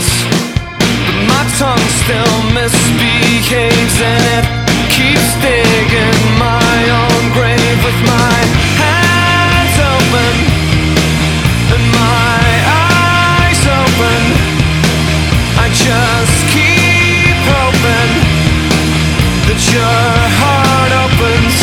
opens, but my tongue still misbehaves, and it keeps digging my own grave with my hands open and my eyes open. I just keep hoping that your heart opens.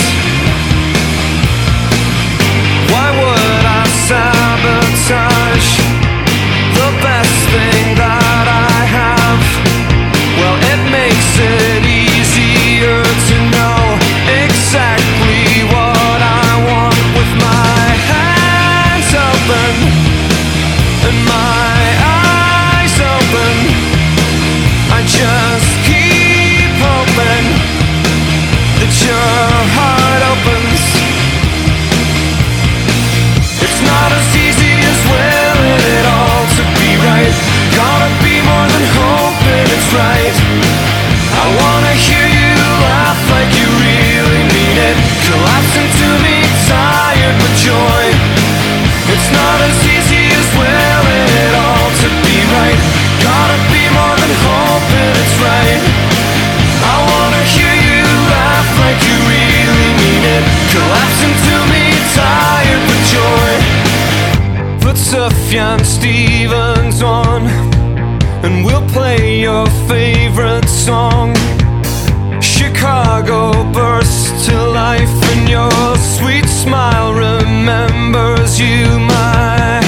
Why would I sabotage the best thing that I have? Well, it makes it easier to know exactly what I want with my hands open and my eyes open. I just keep hoping that your heart opens. It's not as easy as willing it all to be right. Gotta be more than hoping it's right. I wanna hear you laugh like you really mean it, collapse into me tired with joy. It's not as easy as willing it all to be right. Gotta be more than hoping it's right. I wanna hear you laugh like you really mean it, collapse into me tired with joy. Put Sufjan Stevens on, and we'll play your favorite song. Chicago bursts to life, and your sweet smile remembers you, my